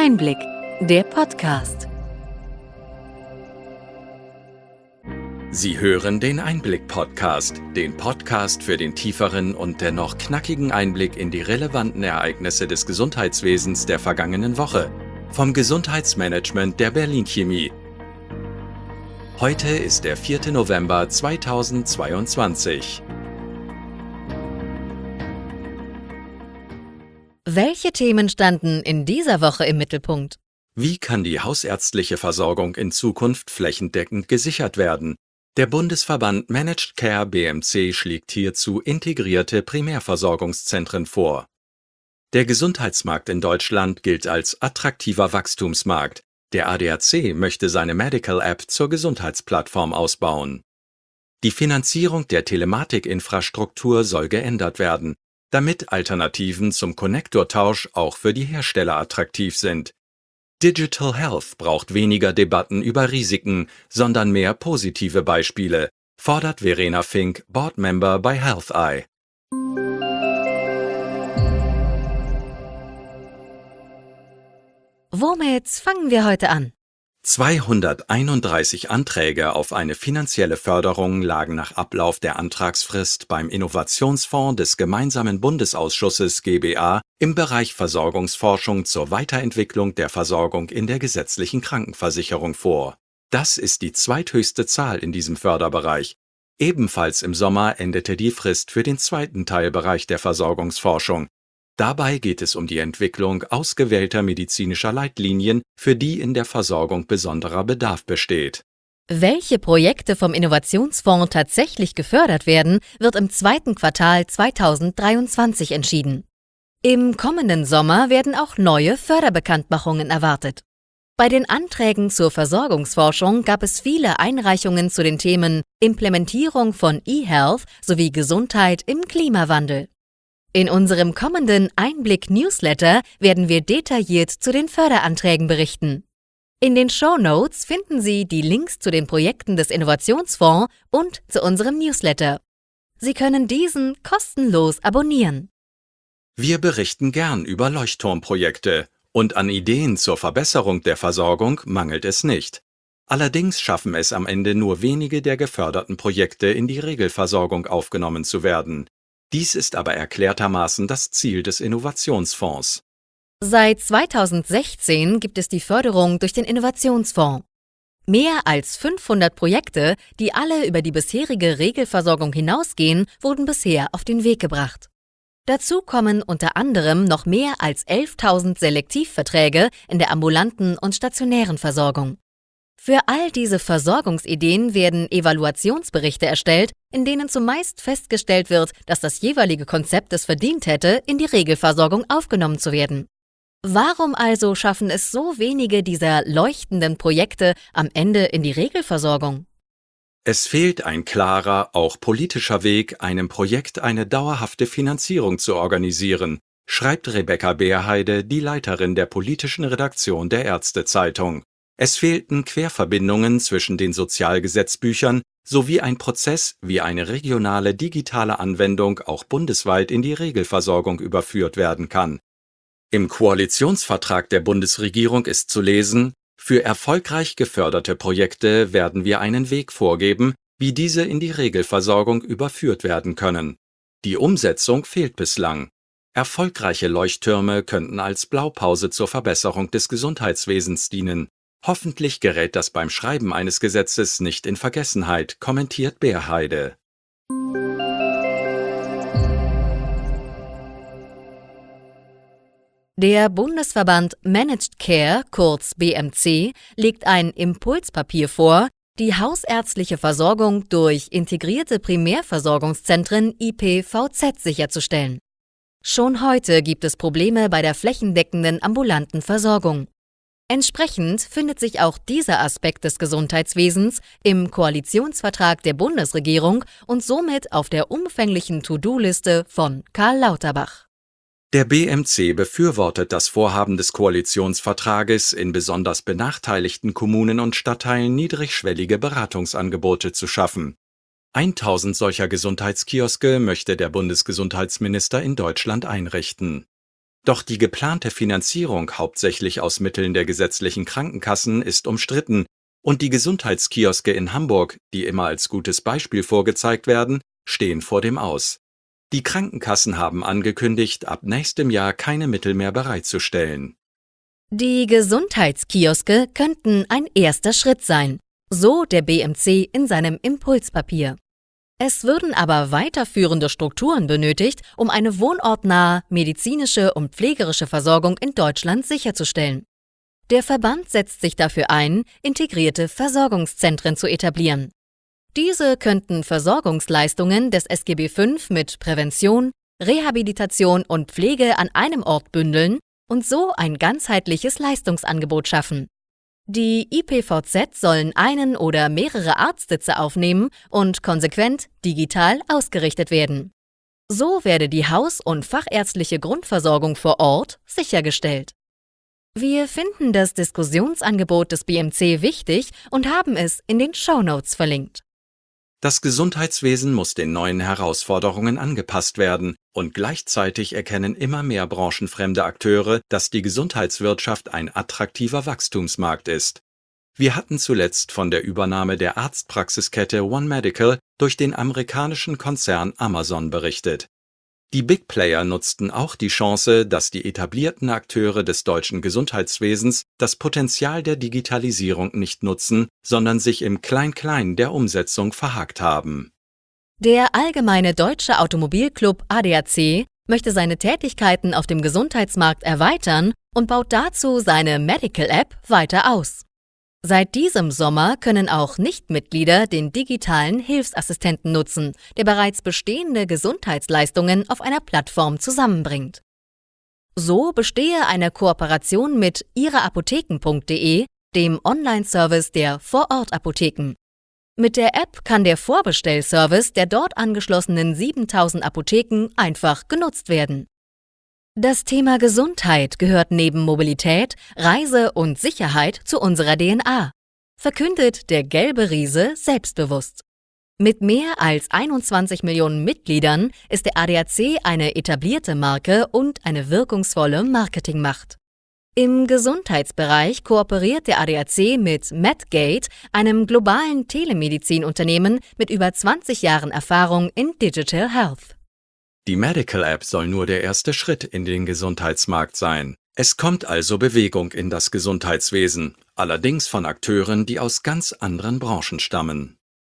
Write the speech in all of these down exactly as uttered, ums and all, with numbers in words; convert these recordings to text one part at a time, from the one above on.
Einblick, der Podcast. Sie hören den Einblick-Podcast, den Podcast für den tieferen und dennoch knackigen Einblick in die relevanten Ereignisse des Gesundheitswesens der vergangenen Woche, vom Gesundheitsmanagement der Berlin Chemie. Heute ist der vierte November zweitausendzweiundzwanzig. Welche Themen standen in dieser Woche im Mittelpunkt? Wie kann die hausärztliche Versorgung in Zukunft flächendeckend gesichert werden? Der Bundesverband Managed Care B M C schlägt hierzu integrierte Primärversorgungszentren vor. Der Gesundheitsmarkt in Deutschland gilt als attraktiver Wachstumsmarkt. Der A D A C möchte seine Medical App zur Gesundheitsplattform ausbauen. Die Finanzierung der Telematikinfrastruktur soll geändert werden, damit Alternativen zum Konnektortausch auch für die Hersteller attraktiv sind. Digital Health braucht weniger Debatten über Risiken, sondern mehr positive Beispiele, fordert Verena Fink, Boardmember bei HealthEye. Womit fangen wir heute an? zweihunderteinunddreißig Anträge auf eine finanzielle Förderung lagen nach Ablauf der Antragsfrist beim Innovationsfonds des Gemeinsamen Bundesausschusses G B A im Bereich Versorgungsforschung zur Weiterentwicklung der Versorgung in der gesetzlichen Krankenversicherung vor. Das ist die zweithöchste Zahl in diesem Förderbereich. Ebenfalls im Sommer endete die Frist für den zweiten Teilbereich der Versorgungsforschung. Dabei geht es um die Entwicklung ausgewählter medizinischer Leitlinien, für die in der Versorgung besonderer Bedarf besteht. Welche Projekte vom Innovationsfonds tatsächlich gefördert werden, wird im zweiten Quartal zweitausenddreiundzwanzig entschieden. Im kommenden Sommer werden auch neue Förderbekanntmachungen erwartet. Bei den Anträgen zur Versorgungsforschung gab es viele Einreichungen zu den Themen Implementierung von eHealth sowie Gesundheit im Klimawandel. In unserem kommenden Einblick-Newsletter werden wir detailliert zu den Förderanträgen berichten. In den Shownotes finden Sie die Links zu den Projekten des Innovationsfonds und zu unserem Newsletter. Sie können diesen kostenlos abonnieren. Wir berichten gern über Leuchtturmprojekte und an Ideen zur Verbesserung der Versorgung mangelt es nicht. Allerdings schaffen es am Ende nur wenige der geförderten Projekte in die Regelversorgung aufgenommen zu werden. Dies ist aber erklärtermaßen das Ziel des Innovationsfonds. Seit zweitausendsechzehn gibt es die Förderung durch den Innovationsfonds. Mehr als fünfhundert Projekte, die alle über die bisherige Regelversorgung hinausgehen, wurden bisher auf den Weg gebracht. Dazu kommen unter anderem noch mehr als elftausend Selektivverträge in der ambulanten und stationären Versorgung. Für all diese Versorgungsideen werden Evaluationsberichte erstellt, in denen zumeist festgestellt wird, dass das jeweilige Konzept es verdient hätte, in die Regelversorgung aufgenommen zu werden. Warum also schaffen es so wenige dieser leuchtenden Projekte am Ende in die Regelversorgung? Es fehlt ein klarer, auch politischer Weg, einem Projekt eine dauerhafte Finanzierung zu organisieren, schreibt Rebecca Beerheide, die Leiterin der politischen Redaktion der Ärztezeitung. Es fehlten Querverbindungen zwischen den Sozialgesetzbüchern sowie ein Prozess, wie eine regionale digitale Anwendung auch bundesweit in die Regelversorgung überführt werden kann. Im Koalitionsvertrag der Bundesregierung ist zu lesen: Für erfolgreich geförderte Projekte werden wir einen Weg vorgeben, wie diese in die Regelversorgung überführt werden können. Die Umsetzung fehlt bislang. Erfolgreiche Leuchttürme könnten als Blaupause zur Verbesserung des Gesundheitswesens dienen. Hoffentlich gerät das beim Schreiben eines Gesetzes nicht in Vergessenheit, kommentiert Beerheide. Der Bundesverband Managed Care, kurz B M C, legt ein Impulspapier vor, die hausärztliche Versorgung durch integrierte Primärversorgungszentren I P V Z sicherzustellen. Schon heute gibt es Probleme bei der flächendeckenden ambulanten Versorgung. Entsprechend findet sich auch dieser Aspekt des Gesundheitswesens im Koalitionsvertrag der Bundesregierung und somit auf der umfänglichen To-Do-Liste von Karl Lauterbach. Der B M C befürwortet das Vorhaben des Koalitionsvertrages, in besonders benachteiligten Kommunen und Stadtteilen niedrigschwellige Beratungsangebote zu schaffen. tausend solcher Gesundheitskioske möchte der Bundesgesundheitsminister in Deutschland einrichten. Doch die geplante Finanzierung hauptsächlich aus Mitteln der gesetzlichen Krankenkassen ist umstritten und die Gesundheitskioske in Hamburg, die immer als gutes Beispiel vorgezeigt werden, stehen vor dem Aus. Die Krankenkassen haben angekündigt, ab nächstem Jahr keine Mittel mehr bereitzustellen. Die Gesundheitskioske könnten ein erster Schritt sein, so der B M C in seinem Impulspapier. Es würden aber weiterführende Strukturen benötigt, um eine wohnortnahe medizinische und pflegerische Versorgung in Deutschland sicherzustellen. Der Verband setzt sich dafür ein, integrierte Versorgungszentren zu etablieren. Diese könnten Versorgungsleistungen des S G B fünf mit Prävention, Rehabilitation und Pflege an einem Ort bündeln und so ein ganzheitliches Leistungsangebot schaffen. Die I P V Z sollen einen oder mehrere Arztsitze aufnehmen und konsequent digital ausgerichtet werden. So werde die haus- und fachärztliche Grundversorgung vor Ort sichergestellt. Wir finden das Diskussionsangebot des B M C wichtig und haben es in den Shownotes verlinkt. Das Gesundheitswesen muss den neuen Herausforderungen angepasst werden und gleichzeitig erkennen immer mehr branchenfremde Akteure, dass die Gesundheitswirtschaft ein attraktiver Wachstumsmarkt ist. Wir hatten zuletzt von der Übernahme der Arztpraxiskette One Medical durch den amerikanischen Konzern Amazon berichtet. Die Big Player nutzten auch die Chance, dass die etablierten Akteure des deutschen Gesundheitswesens das Potenzial der Digitalisierung nicht nutzen, sondern sich im Klein-Klein der Umsetzung verhakt haben. Der Allgemeine Deutsche Automobilclub A D A C möchte seine Tätigkeiten auf dem Gesundheitsmarkt erweitern und baut dazu seine Medical App weiter aus. Seit diesem Sommer können auch Nichtmitglieder den digitalen Hilfsassistenten nutzen, der bereits bestehende Gesundheitsleistungen auf einer Plattform zusammenbringt. So bestehe eine Kooperation mit ihreapotheken punkt de, dem Online-Service der Vorortapotheken. Mit der App kann der Vorbestellservice der dort angeschlossenen siebentausend Apotheken einfach genutzt werden. Das Thema Gesundheit gehört neben Mobilität, Reise und Sicherheit zu unserer D N A, verkündet der gelbe Riese selbstbewusst. Mit mehr als einundzwanzig Millionen Mitgliedern ist der A D A C eine etablierte Marke und eine wirkungsvolle Marketingmacht. Im Gesundheitsbereich kooperiert der A D A C mit Medgate, einem globalen Telemedizinunternehmen mit über zwanzig Jahren Erfahrung in Digital Health. Die Medical App soll nur der erste Schritt in den Gesundheitsmarkt sein. Es kommt also Bewegung in das Gesundheitswesen, allerdings von Akteuren, die aus ganz anderen Branchen stammen.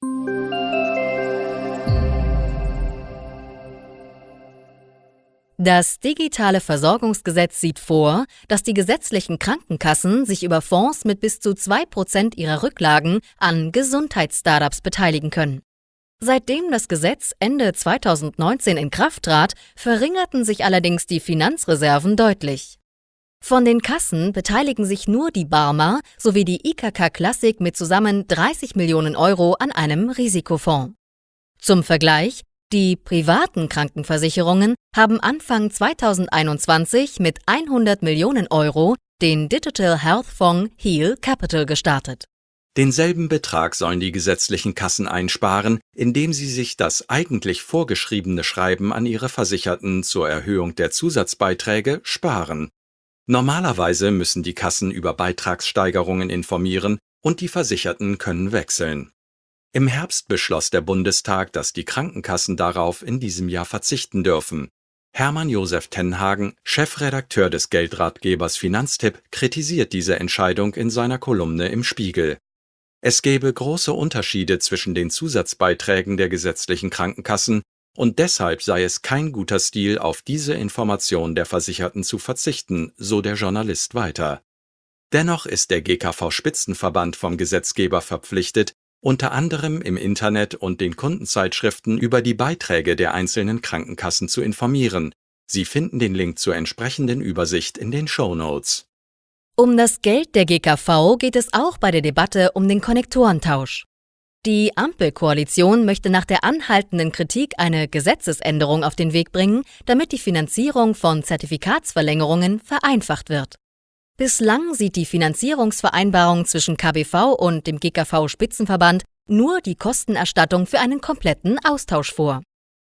Das digitale Versorgungsgesetz sieht vor, dass die gesetzlichen Krankenkassen sich über Fonds mit bis zu zwei Prozent ihrer Rücklagen an Gesundheitsstartups beteiligen können. Seitdem das Gesetz Ende zweitausendneunzehn in Kraft trat, verringerten sich allerdings die Finanzreserven deutlich. Von den Kassen beteiligen sich nur die Barmer sowie die I K K Classic mit zusammen dreißig Millionen Euro an einem Risikofonds. Zum Vergleich: Die privaten Krankenversicherungen haben Anfang zweitausendeinundzwanzig mit hundert Millionen Euro den Digital Health Fonds Heal Capital gestartet. Denselben Betrag sollen die gesetzlichen Kassen einsparen, indem sie sich das eigentlich vorgeschriebene Schreiben an ihre Versicherten zur Erhöhung der Zusatzbeiträge sparen. Normalerweise müssen die Kassen über Beitragssteigerungen informieren und die Versicherten können wechseln. Im Herbst beschloss der Bundestag, dass die Krankenkassen darauf in diesem Jahr verzichten dürfen. Hermann Josef Tenhagen, Chefredakteur des Geldratgebers Finanztipp, kritisiert diese Entscheidung in seiner Kolumne im Spiegel. Es gäbe große Unterschiede zwischen den Zusatzbeiträgen der gesetzlichen Krankenkassen und deshalb sei es kein guter Stil, auf diese Information der Versicherten zu verzichten, so der Journalist weiter. Dennoch ist der G K V-Spitzenverband vom Gesetzgeber verpflichtet, unter anderem im Internet und den Kundenzeitschriften über die Beiträge der einzelnen Krankenkassen zu informieren. Sie finden den Link zur entsprechenden Übersicht in den Shownotes. Um das Geld der G K V geht es auch bei der Debatte um den Konnektorentausch. Die Ampelkoalition möchte nach der anhaltenden Kritik eine Gesetzesänderung auf den Weg bringen, damit die Finanzierung von Zertifikatsverlängerungen vereinfacht wird. Bislang sieht die Finanzierungsvereinbarung zwischen K B V und dem G K V-Spitzenverband nur die Kostenerstattung für einen kompletten Austausch vor.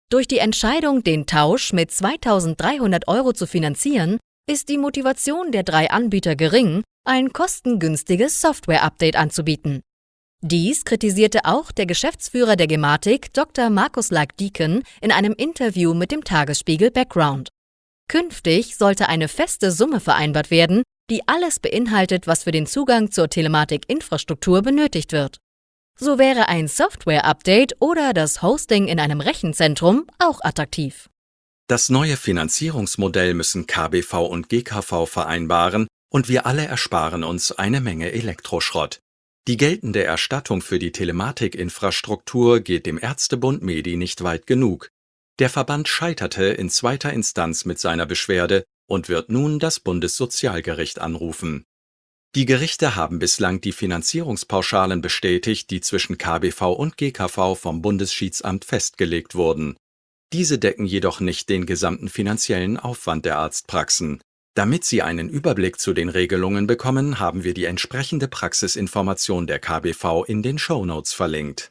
Durch die Entscheidung, den Tausch mit zweitausenddreihundert Euro zu finanzieren, ist die Motivation der drei Anbieter gering, ein kostengünstiges Software-Update anzubieten. Dies kritisierte auch der Geschäftsführer der Gematik, Doktor Markus Laak-Dieken, in einem Interview mit dem Tagesspiegel Background. Künftig sollte eine feste Summe vereinbart werden, die alles beinhaltet, was für den Zugang zur Telematik-Infrastruktur benötigt wird. So wäre ein Software-Update oder das Hosting in einem Rechenzentrum auch attraktiv. Das neue Finanzierungsmodell müssen K B V und G K V vereinbaren und wir alle ersparen uns eine Menge Elektroschrott. Die geltende Erstattung für die Telematikinfrastruktur geht dem Ärztebund Medi nicht weit genug. Der Verband scheiterte in zweiter Instanz mit seiner Beschwerde und wird nun das Bundessozialgericht anrufen. Die Gerichte haben bislang die Finanzierungspauschalen bestätigt, die zwischen K B V und G K V vom Bundesschiedssamt festgelegt wurden. Diese decken jedoch nicht den gesamten finanziellen Aufwand der Arztpraxen. Damit Sie einen Überblick zu den Regelungen bekommen, haben wir die entsprechende Praxisinformation der K B V in den Shownotes verlinkt.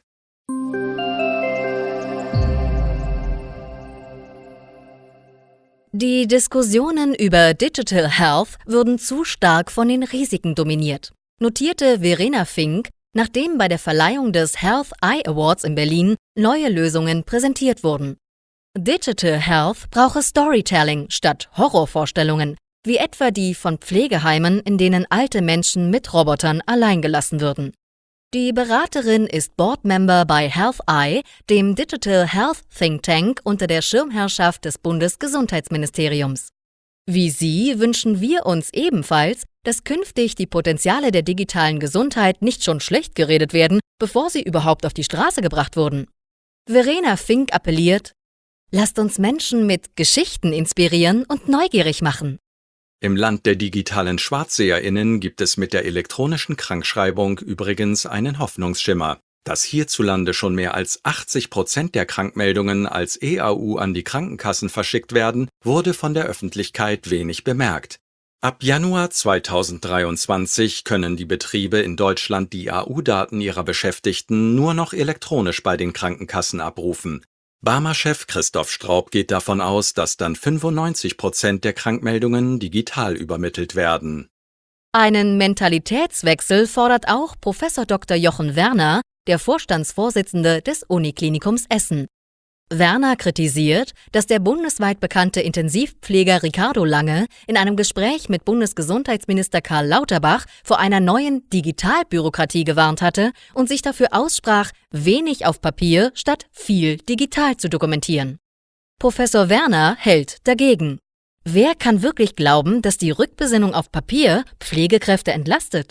Die Diskussionen über Digital Health würden zu stark von den Risiken dominiert, notierte Verena Fink, nachdem bei der Verleihung des Health Eye Awards in Berlin neue Lösungen präsentiert wurden. Digital Health brauche Storytelling statt Horrorvorstellungen, wie etwa die von Pflegeheimen, in denen alte Menschen mit Robotern allein gelassen würden. Die Beraterin ist Boardmember bei Health Eye, dem Digital Health Think Tank unter der Schirmherrschaft des Bundesgesundheitsministeriums. Wie sie wünschen wir uns ebenfalls, dass künftig die Potenziale der digitalen Gesundheit nicht schon schlecht geredet werden, bevor sie überhaupt auf die Straße gebracht wurden. Verena Fink appelliert: Lasst uns Menschen mit Geschichten inspirieren und neugierig machen. Im Land der digitalen SchwarzseherInnen gibt es mit der elektronischen Krankschreibung übrigens einen Hoffnungsschimmer. Dass hierzulande schon mehr als achtzig Prozent der Krankmeldungen als E A U an die Krankenkassen verschickt werden, wurde von der Öffentlichkeit wenig bemerkt. Ab Januar zweitausenddreiundzwanzig können die Betriebe in Deutschland die A U-Daten ihrer Beschäftigten nur noch elektronisch bei den Krankenkassen abrufen. Barmer-Chef Christoph Straub geht davon aus, dass dann fünfundneunzig Prozent der Krankmeldungen digital übermittelt werden. Einen Mentalitätswechsel fordert auch Professor Doktor Jochen Werner, der Vorstandsvorsitzende des Uniklinikums Essen. Werner kritisiert, dass der bundesweit bekannte Intensivpfleger Ricardo Lange in einem Gespräch mit Bundesgesundheitsminister Karl Lauterbach vor einer neuen Digitalbürokratie gewarnt hatte und sich dafür aussprach, wenig auf Papier statt viel digital zu dokumentieren. Professor Werner hält dagegen. Wer kann wirklich glauben, dass die Rückbesinnung auf Papier Pflegekräfte entlastet?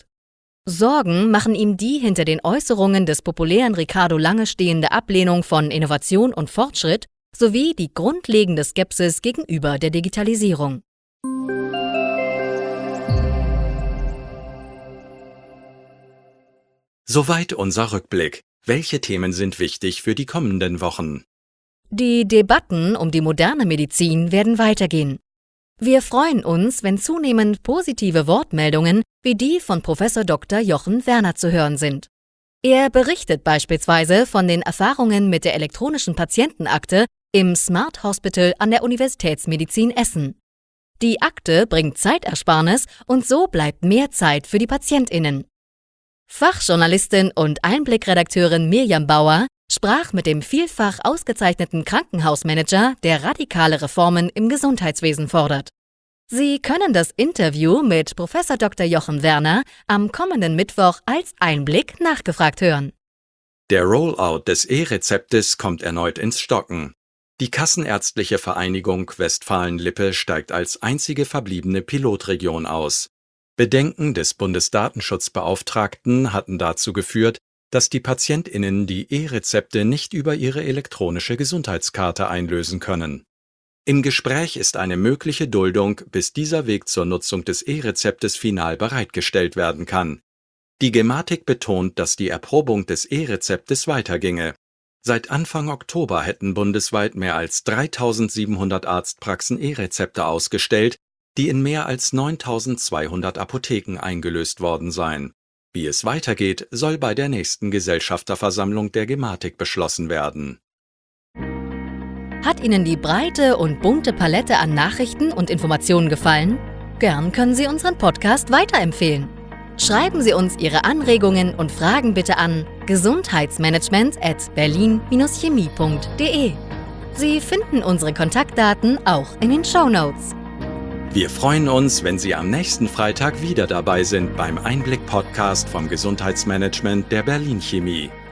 Sorgen machen ihm die hinter den Äußerungen des populären Ricardo Lange stehende Ablehnung von Innovation und Fortschritt sowie die grundlegende Skepsis gegenüber der Digitalisierung. Soweit unser Rückblick. Welche Themen sind wichtig für die kommenden Wochen? Die Debatten um die moderne Medizin werden weitergehen. Wir freuen uns, wenn zunehmend positive Wortmeldungen wie die von Professor Doktor Jochen Werner zu hören sind. Er berichtet beispielsweise von den Erfahrungen mit der elektronischen Patientenakte im Smart Hospital an der Universitätsmedizin Essen. Die Akte bringt Zeitersparnis und so bleibt mehr Zeit für die PatientInnen. Fachjournalistin und Einblickredakteurin Mirjam Bauer sprach mit dem vielfach ausgezeichneten Krankenhausmanager, der radikale Reformen im Gesundheitswesen fordert. Sie können das Interview mit Professor Doktor Jochen Werner am kommenden Mittwoch als Einblick nachgefragt hören. Der Rollout des E-Rezeptes kommt erneut ins Stocken. Die Kassenärztliche Vereinigung Westfalen-Lippe steigt als einzige verbliebene Pilotregion aus. Bedenken des Bundesdatenschutzbeauftragten hatten dazu geführt, dass die PatientInnen die E-Rezepte nicht über ihre elektronische Gesundheitskarte einlösen können. Im Gespräch ist eine mögliche Duldung, bis dieser Weg zur Nutzung des E-Rezeptes final bereitgestellt werden kann. Die Gematik betont, dass die Erprobung des E-Rezeptes weiterginge. Seit Anfang Oktober hätten bundesweit mehr als dreitausendsiebenhundert Arztpraxen E-Rezepte ausgestellt, die in mehr als neuntausendzweihundert Apotheken eingelöst worden seien. Wie es weitergeht, soll bei der nächsten Gesellschafterversammlung der Gematik beschlossen werden. Hat Ihnen die breite und bunte Palette an Nachrichten und Informationen gefallen? Gern können Sie unseren Podcast weiterempfehlen. Schreiben Sie uns Ihre Anregungen und Fragen bitte an gesundheitsmanagement at berlin chemie punkt de. Sie finden unsere Kontaktdaten auch in den Shownotes. Wir freuen uns, wenn Sie am nächsten Freitag wieder dabei sind beim Einblick-Podcast vom Gesundheitsmanagement der Berlin Chemie.